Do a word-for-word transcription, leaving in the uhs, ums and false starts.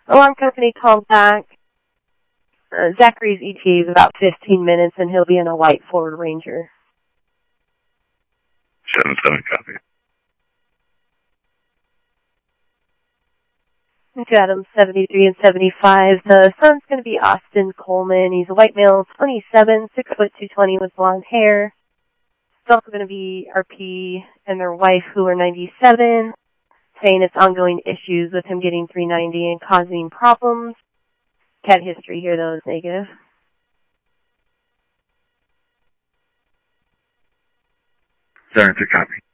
Alarm company called back. Uh, Zachary's E T A is about fifteen minutes, and he'll be in a white Ford Ranger. seven seven, copy. To Adams seventy-three and seventy-five. The son's going to be Austin Coleman. He's a white male, twenty-seven, six foot two twenty with blonde hair. It's also going to be R P and their wife, who are ninety-seven, saying it's ongoing issues with him getting three ninety and causing problems. Cat history here, though, is negative. seven two, copy.